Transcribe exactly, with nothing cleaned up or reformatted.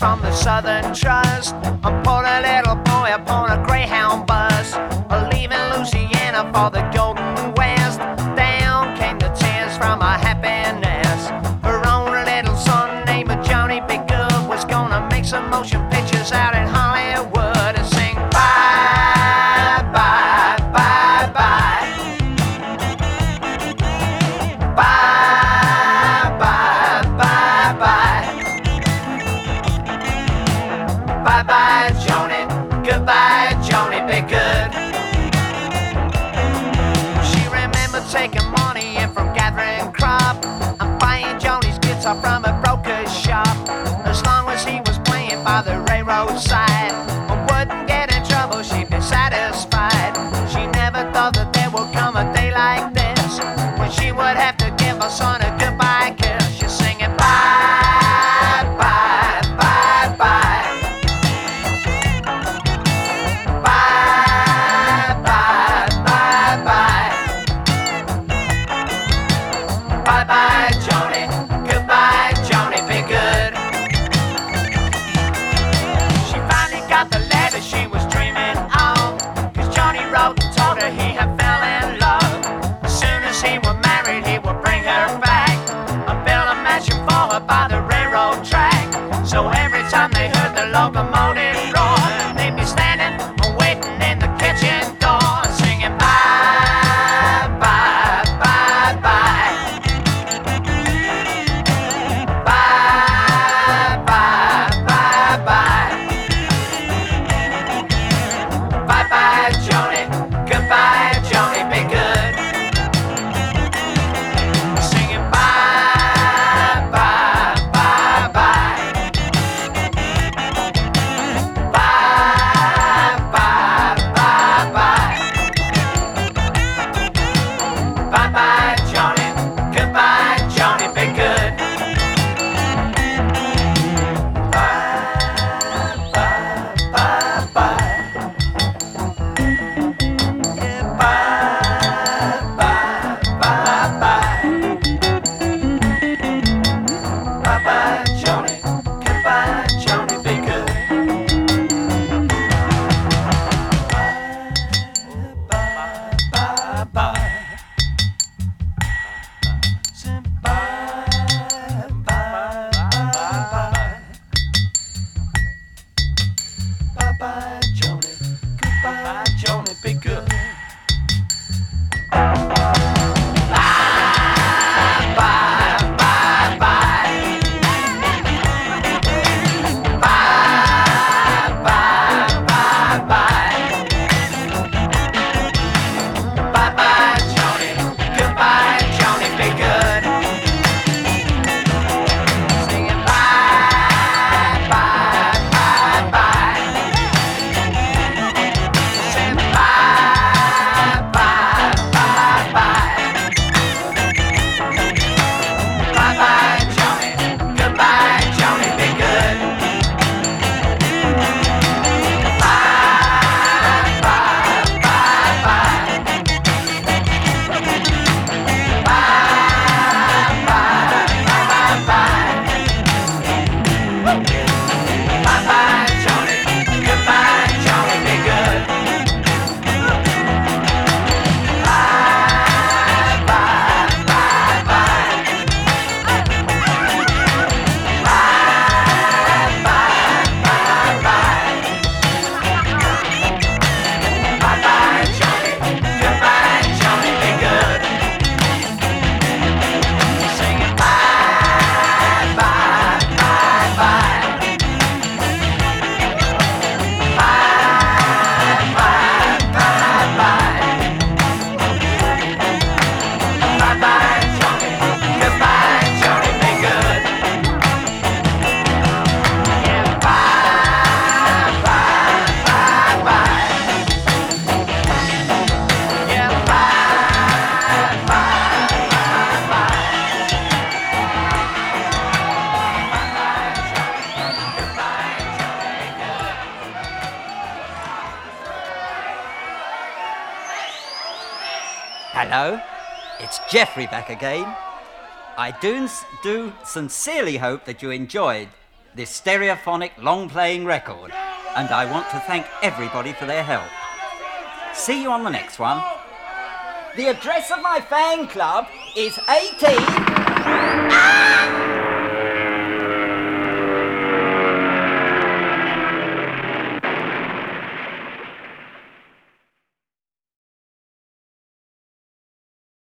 from the Southern Trust. I put a little boy upon a Greyhound bus, leaving Louisiana for the Golden West. Down came the tears from her happiness. Her own little son named Johnny B. Good was gonna make some motion pictures out in Hollywood and sing bye, bye, bye, bye. Bye, bye, bye, bye. Bye-bye, Joni. Goodbye, Joni B. Good. She remembered taking money in from gathering crop and buying Joni's guitar from a broker's shop. As long as he was playing by the railroad side and wouldn't get in trouble, she'd be satisfied. She never thought that there would come a day like this when she would have to give her son a goodbye kiss. She's singing bye, bye, bye, bye. Bye, bye, bye, bye. Bye-bye, Joni. Goodbye, Joni B. Good. She finally got the letter she was dreaming of, 'cause Johnny wrote and told her he had fell in love. As soon as he were married, he would bring her back and build a mansion for her by the railroad track. So every time they heard the locomotive roar, they'd be standing and waiting in the kitchen door, singing bye, bye, bye, bye. Bye, bye, bye, bye. Bye-bye, Joni. Goodbye, Joni B. Good. Singing bye, bye, bye, bye. Bye, bye, bye, bye. Bye-bye, Joni. Goodbye, Joni B. Good. Bye, bye, bye, bye. Yeah, bye, bye, bye, bye. Bye-bye, Joni. Goodbye, Joni B. Good. Bye, bye, bye, bye. Say bye, bye, bye, bye. Bye-bye, Joni. Goodbye, Joni B. Good. Bye, bye, bye, bye. Bye, bye, bye, bye. Bye-bye, Joni. Goodbye, Joni B. Good. Singing bye, bye, bye, bye. Saying bye, bye, bye, bye. Bye-bye, Joni. Goodbye, Joni B. Good. Bye, bye, bye, bye. Bye, bye, bye, bye. Bye-bye, Joni. Goodbye, Joni B. Good. Bye, bye, bye, bye. Bye, bye, bye, bye. Bye-bye, Joni. Goodbye, Joni B. Good. Singing bye, bye, bye, bye. Bye, bye, bye, bye. Bye-bye, Joni. Goodbye, Joni B. Good. Yeah, bye, bye, bye, bye. Yeah, bye, bye, bye, bye. Hello, it's Jeffrey back again. I do, do sincerely hope that you enjoyed this stereophonic long-playing record, and I want to thank everybody for their help. See you on the next one. The address of my fan club is eighteen... Ah!